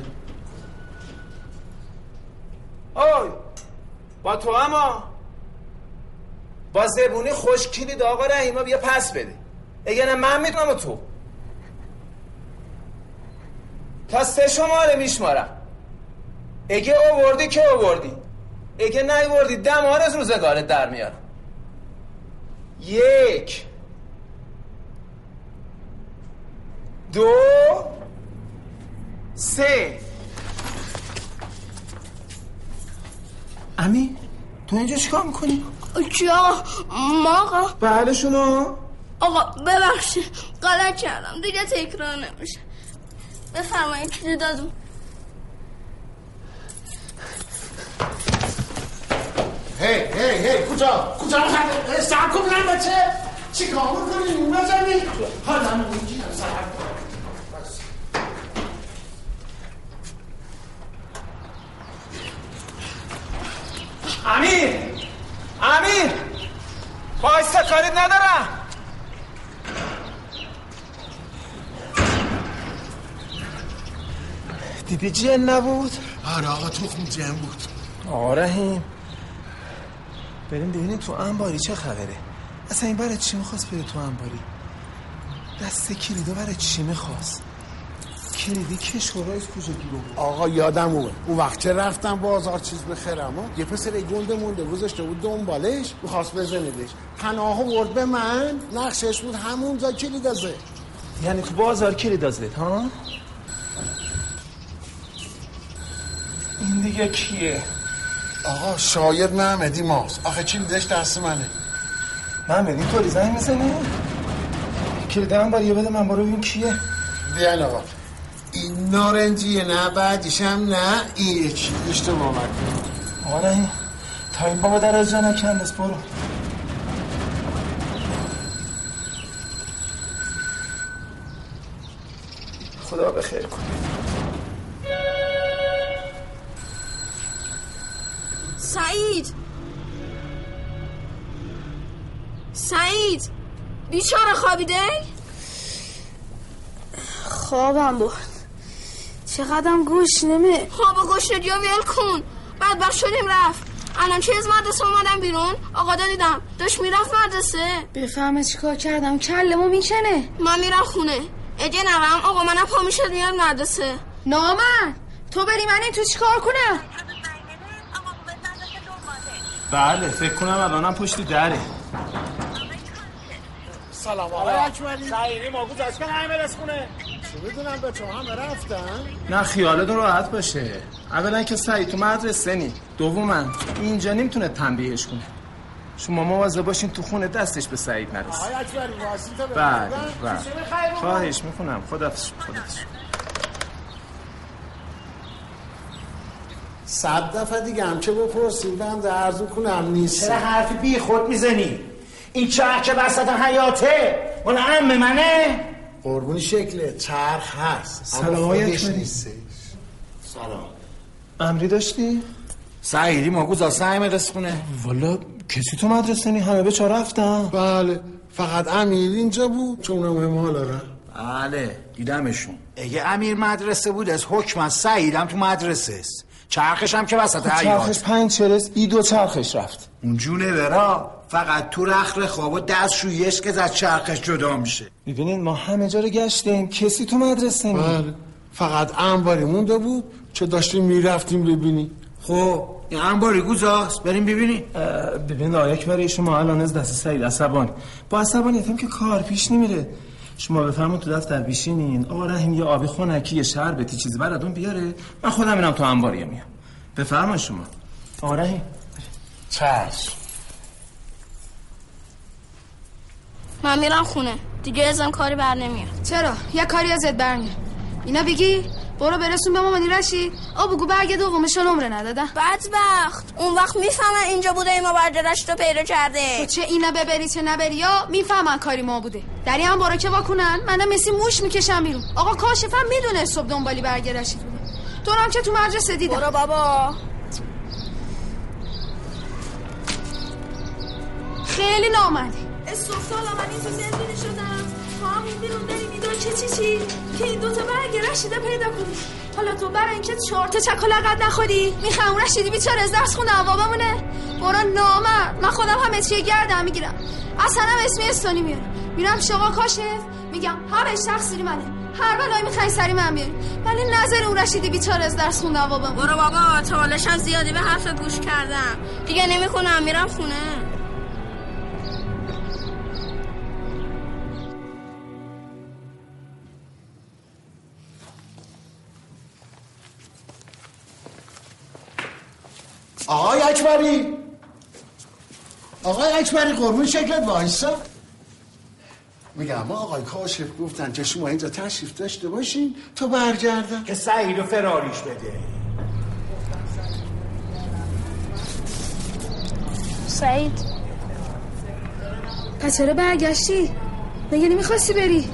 اوی با تو اما با زبونی خوش کلید آقا رحیما بیا پس بده. اگه نه من میتونم تو تا 3 شماره میشمارم. اگه آوردی که آوردی، اگه نیاوردی دمار از روزگارت در میارم. 1 2 3. امی تو اینجا چیکار میکنی؟ چی آقا؟ ما آقا؟ بله شما آقا ببخشید غلط کردم دیگه تکرار نمیشه. بفرمایید کلید دادم. هی کجا سعب کن بلند بچه چی کار میکنی؟ نزنی حالا من میگیرم سعب کن. امیر بایستا کاریت ندارم. دیدی جن نبود؟ آره آقا تخم جن بود. آقا رحیم بریم ببینیم تو انباری چه خبره. اصلا این برای چی میخواست بره تو انباری؟ دست کلیدو برای چی میخواست؟ کلیدی کشورایز کجا گیرو بود؟ آقا یادم اومد اون وقت چه رفتم بازار چیز بخرم یه پسر گنده مونده گذاشته بود دنبالش می‌خواست بزندش پناهو برد به من نقشش بود همونجا کلید دازه. یعنی تو بازار کلید دازه ها؟ این دیگه کیه؟ آقا شاید محمدی ماست. آخه کلیدش دست منه. محمدی طوری زنگ میزنه؟ کلید هم بار یه بده من برو ببین کیه؟ بیان آقا این نارنجیه نه بعدیش هم نه این یکی اشتباه مکنه. آقا نه تا این بابا در از جا نکندست برو. خدا بخیر کن. سعید بیچاره خوابیده؟ خوابم بود چقدرم گوش نمی خواب گوش ندیا ویل کن بدبخت شدیم رفت. الان چه از مدرسه اومدم بیرون آقا دیدم داشت میرفت مدرسه. بفهمه چیکار کردم کلمو میکنه. من میرم خونه اگه نرم آقا منم پا میشه میاد مدرسه. نامن تو بری من این تو چیکار کنم؟ بله فکر کنم الانم پشت دره. سلام آقا اکبری. سعیدی موجود از که همه رسونه چه بدونم به تو همه رفتن؟ نه خیالتون راحت باشه. اولا که سعید تو مدرسه نی، دوما اینجا نمیتونه تنبیهش کنه. شما مواظب باشین تو خونه دستش به سعید نرسه. آقای اکبری واسطه بله خواهش میکنم. خداحافظ. 100 دفعه دیگه هم چه بپرسیم بنده عرض کنم نیست. چرا حرفی بی خود میزنی؟ این چرخ که وسط حیاته اون عمه منه. قربونی شکله چرخ هست. سلام آقای اکبری. سلام. امری داشتی؟ سعیدی موجود از همه رسونه. والا کسی تو مدرسه نی همه به چه رفتن؟ بله فقط امیر اینجا بود چون اونم حالا را. بله دیدمشون. اگه امیر مدرسه بود از حکم از سعیدم تو مدرسه است. چرخش هم که وسط حیات. چرخش 5 چرس ای 2 چرخش رفت. اون جونه برا فقط تو رخ خواب و دستشویش که از چرخش جدا میشه. میبینین ما همه جا رو گشتیم کسی تو مدرسه نی. بله فقط انباری مونده بود چه داشتیم میرفتیم ببینی. خب این انباری گوزاست بریم ببینی. ببین آیک برای شما الان از دست سعید عصبانی با عصبانیتم که کار پیش نمیره. شما بفرمون تو دفتر بیشینین آقا رحیم یه آبی خنکی یه شربتی چیزی براتون بیاره من خودم میرم تو انباری میام. بفرمایید شما آقا رحیم. چشم. من میرم خونه دیگه ازم کاری بر نمیاد. چرا؟ یه کاری ازت برمیاد اینا بگی؟ برو برسون به مامانی رشید بگو برگ دومش نمره ندادن. بدبخت اون وقت میفهمن اینجا بوده اینا برگشت رو پیدا کرده. تو چه اینا ببری چه نبری یا میفهمن کاری ما بوده. دری هم برو که واکنن منم مثل موش میکشم بیرون. آقا کاشفم میدونه صبح دنبالی برگ رشید بوده. تو هم که تو مدرسه دیدم. برو بابا. خیلی نامردی. استفسال من این تو زندگی شدم تا همین بیرون داریم این دو چی که این دوتا برگ رشیده پیدا کنی. حالا تو برای اینکه 4 تا چک و لقد نخوری میخوام رشیدی بیچاره از درس خونه هوا بمونه. برو نامرد من خودم همه چیه گردم میگیرم اصلا هم اسمی استونی میارم میرم شقا کاشف میگم همش تقصیری منه هر بلایی میخوای سری من بیاری ولی نظر اون رشیدی بیچاره از درس خونه هوا بمونه. برو بابا تالش هم زیادی به حرف گوش کردم دیگه نمیکنم میرم خونه. آقای اکبری قربون شکلت وایسا. میگم آقای کاشف گفتن که شما اینجا تشریف داشته باشین تا برگردن که سعیدو فراریش بده. سعید پس چرا برگشتی؟ مگه نمیخواستی بری؟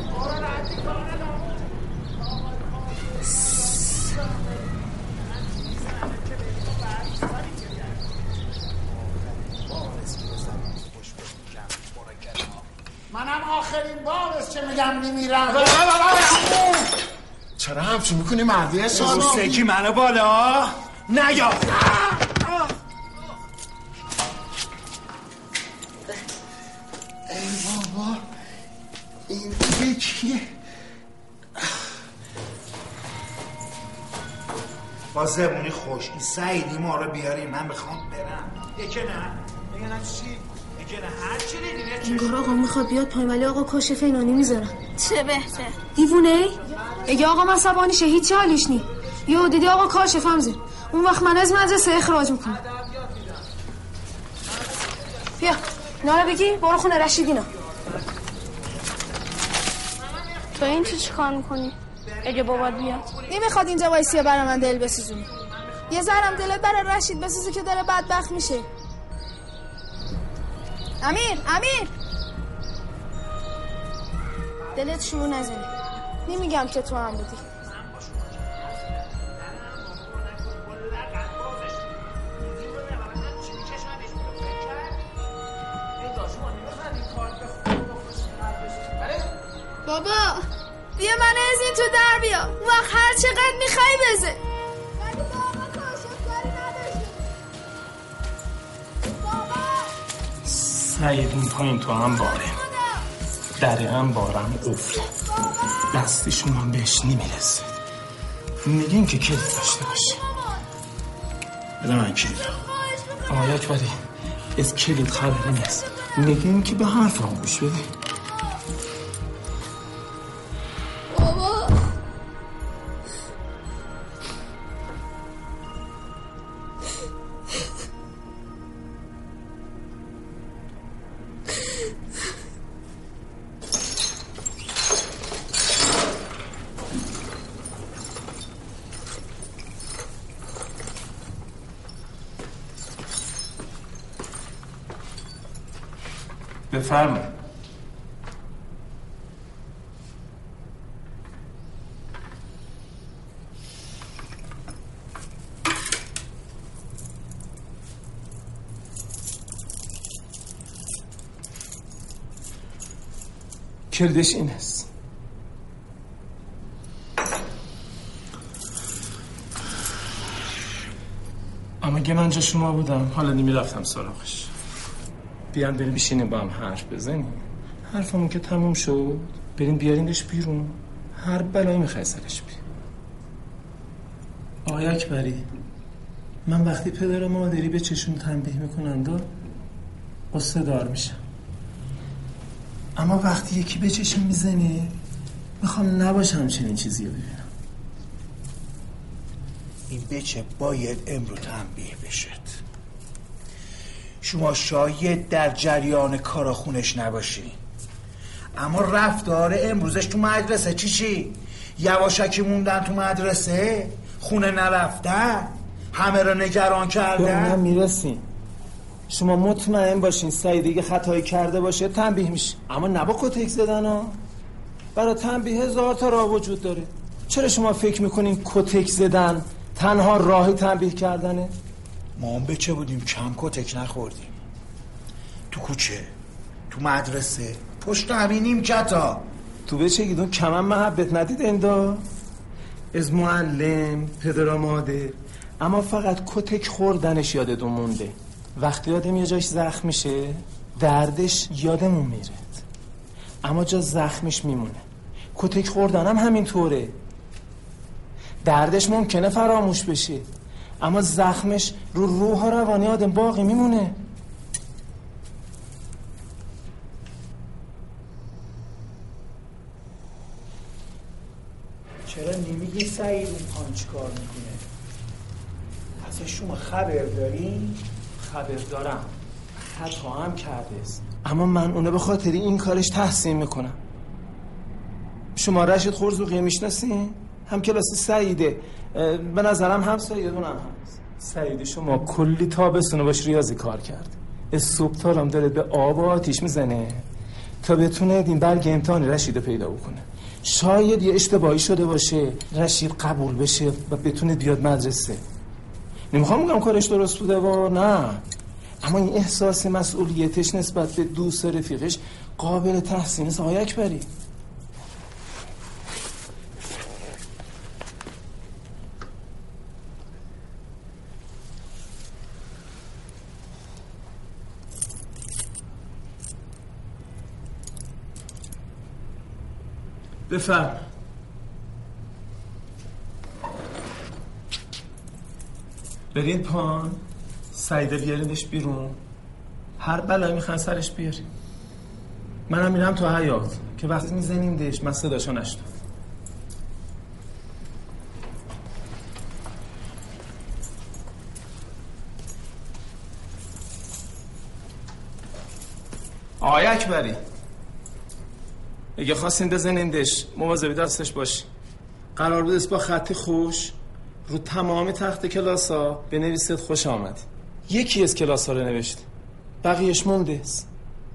منم آخرین بار است که میگم نمیرم. چرا همچون میکنی مردی حسابی؟ سکی منو بالا نیا. ای بابا این دیگه کیه؟ با زبونی خوش این سعیدی ما رو بیاریم من میخوام برم. یکی نه چی؟ یکی نه هر چی دیدی انگار آقا میخواد بیاد پایین ولی آقا کاشف اینانی میذارن. چه بهتر. دیوونه؟ اگه آقا من عصبانیشه هیچی حالش نی. یهو دیدی آقا کاشف هم زد. اون وقت من از مدرسه اخراج میکنم. بیا اینا رو بگی برو خونه رشید اینا. تو این چی کار میکنی؟ اگه بابات بیاد نمیخواد اینجا وایسیه برای من دل بسوزونی. یه ذرم دلت برای رشید بسوزه که داره بدبخت میشه. امیر دلت شروع نزنی. نمیگم که تو هم بودی. بابا بیا من از این تو در بیا. اون وقت هر چقدر میخوای بزه. سعید این پایین تو هم باره در هم بارم افتاد دستشون هم بهش نمیرسه. میگین که کلید داشته باشه. بده من کلید. آقای اکبری از کلید خبری نیست. میگین که به حرف هم گوش بده. بفرمایید. کلدش این است. اما اگه من جا شما بودم حالا نمیرفتم سراغش. بیان بریم بشینیم با هم حرف بزنیم. حرفمون که تموم شد بریم بیاریمش بیرون. هر بلایی میخوای سرش بی. آقای اکبری من وقتی پدر مادری به چشم تنبیه میکنن قصه دار میشم. اما وقتی یکی به چشم میزنه میخوام نباشم چنین چیزی رو ببینم. این بچه باید امرو تنبیه بشد. شما شاید در جریان کارا خونش نباشی اما رفتار امروزش تو مدرسه چی؟ یواشکی موندن تو مدرسه، خونه نرفتن، همه را نگران کردن. به اونم میرسیم. شما مطمئن باشین سعید دیگه خطایی کرده باشه تنبیه میشه، اما نبا کتک زدن ها. برای تنبیه هزار تا راه وجود داره. چرا شما فکر میکنین کتک زدن تنها راهی تنبیه کردنه؟ ما هم بچه بودیم کم کتک نخوردیم. تو کوچه، تو مدرسه، پشت همین نیمکتا. تو بچه گیدون کم هم محبت ندید اندا از معلم پدر مادر، اما فقط کتک خوردنش یادتون مونده. وقتی آدم یه جاش زخم میشه دردش یادمون میره، اما جا زخمش میمونه. کتک خوردن هم همینطوره. دردش ممکنه فراموش بشه اما زخمش رو روح و روانی آدم باقی میمونه. چرا نمیگی سعید اون پان چی کار میکنه؟ اصلا شما خبر دارین؟ خبر دارم، خطا هم کرده است، اما من اونو به خاطر این کارش تحسین میکنم. شما رشید خورزوقی میشناسین؟ هم کلاسی سعیده، به نظرم هم سعیدون هم هست. سعید شما کلی تابستون باش ریاضی کار کرد. از صبح تارم دلت به آب و آتیش میزنه تا بتونه این برگ امتحانی رشید پیدا بکنه. شاید یه اشتباهی شده باشه رشید قبول بشه و بتونه بیاد مدرسه. نمیخوام بگم کارش درست بوده و نه، اما این احساس مسئولیتش نسبت به دوست رفیقش قابل تحسین است. آقای اکبری بفهم. برین پان سعیده بیارینش بیرون، هر بلایی میخوان سرش بیاریم. منم میرم تو حیاط که وقتی میزنیم دهش من صداشو نشنوم. آقای اکبری اگه خواستین بزنیندش مواظب دستش باشی. قرار بود با خط خوش رو تمام تخت کلاسا بنویسید خوش آمد. یکی از کلاسا رو نوشت، بقیهش مونده است.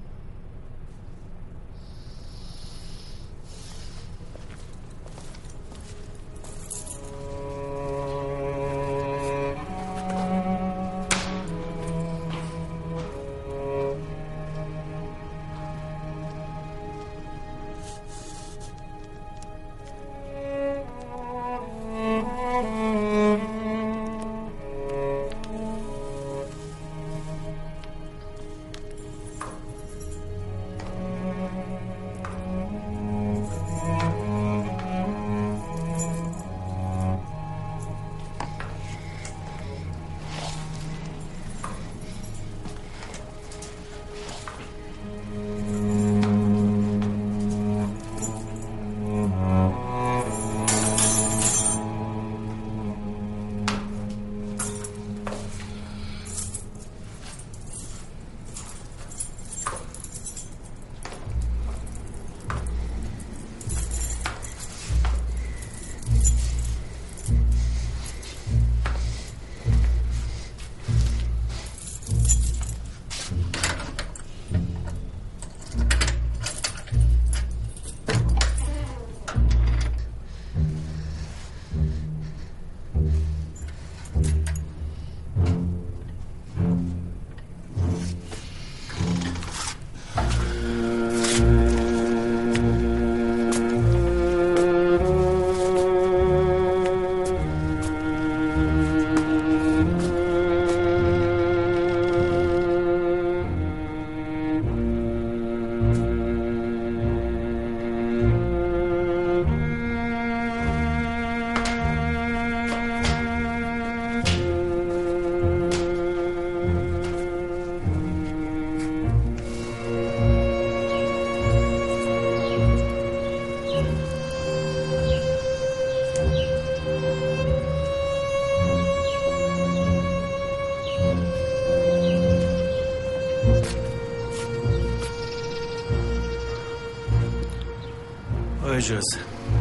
اجازه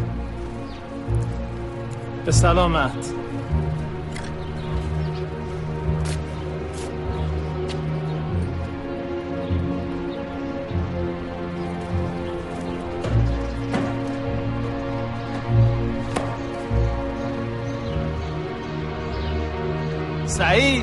به سلامت. سعید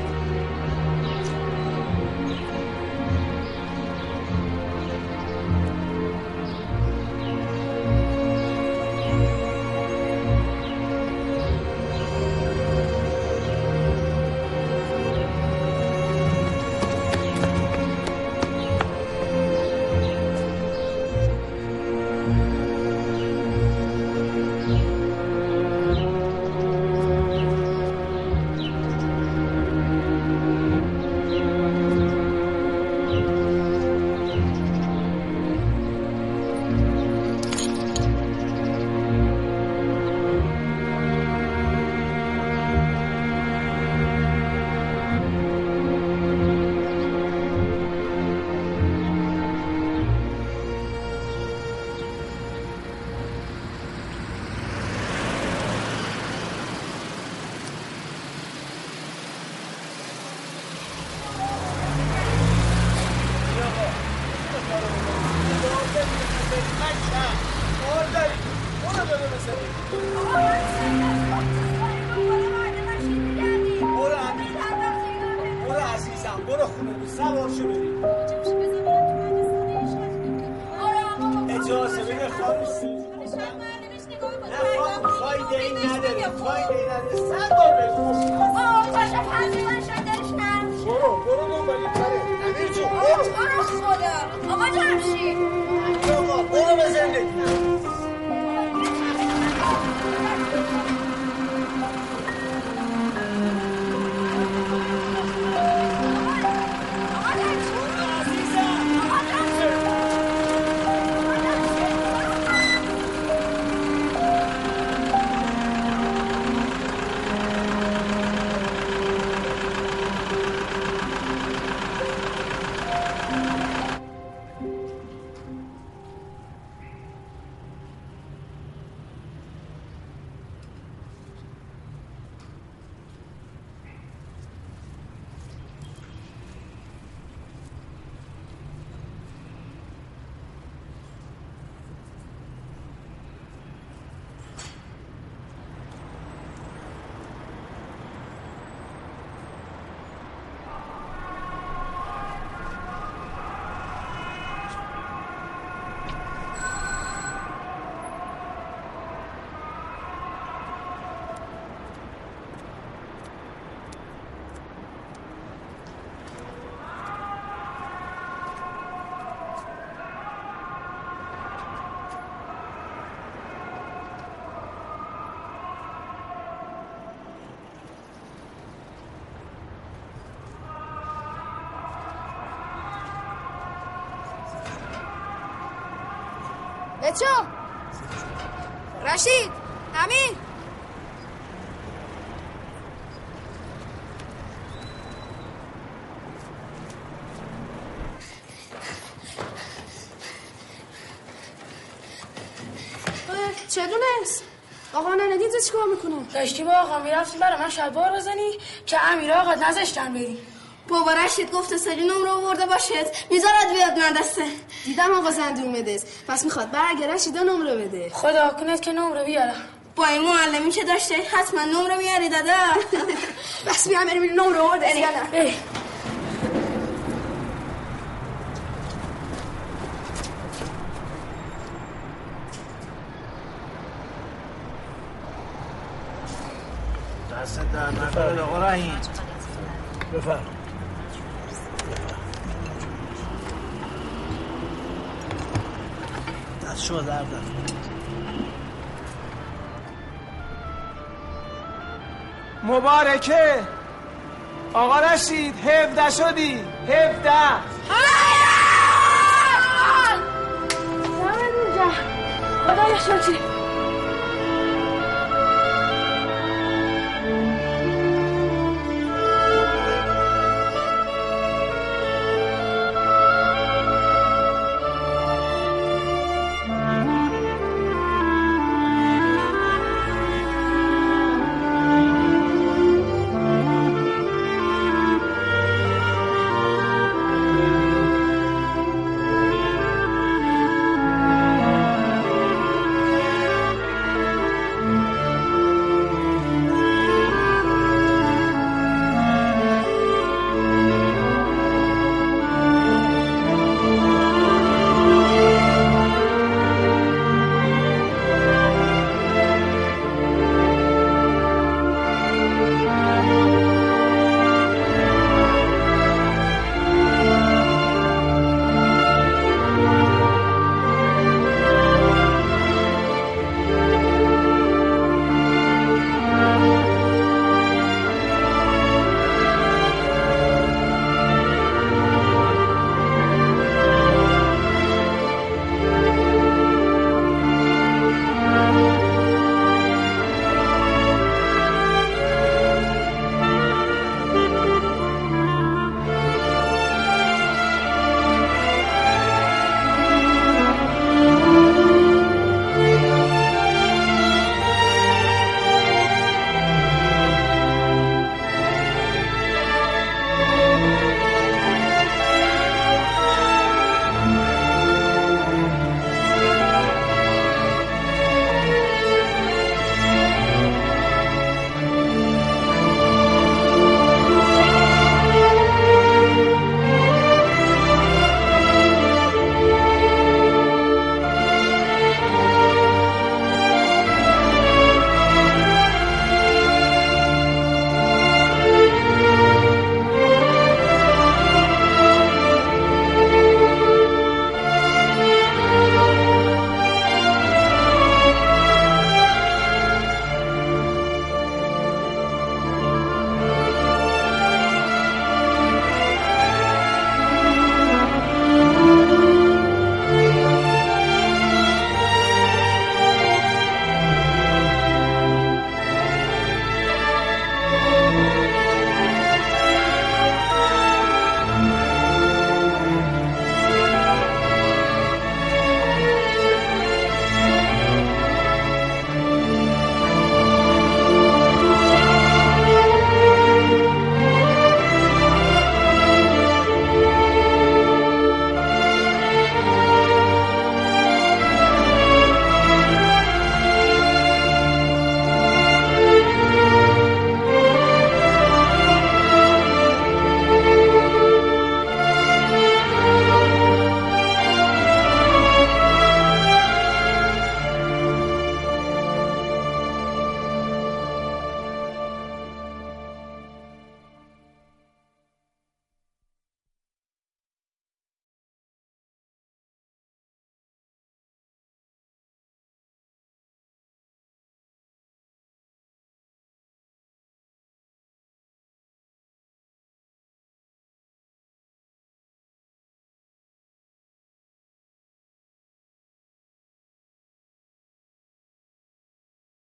بچه رشید امین چه دونست؟ آقا نندید چه کار میکنه؟ داشتی با آقا میرفتی برای من شلوار بزنی که امیر آقا نذاشتن بری. بابا رشید گفته سری نمره آورده باشد میذارد بیاد مدرسه. دیدم آقا زنده اومده پس میخواد برگه رشیدا نمره بده. خدا کنت که نمره بیارم. با این معلمی که داشته حتما نمره میاری دادا. بس بیام بریم نمره آورده یا نه؟ دست در نکنه آقا رحیم. بفرم. دست شما درد مبارکه آقا رشید 17 شدی 17. خدا شکر.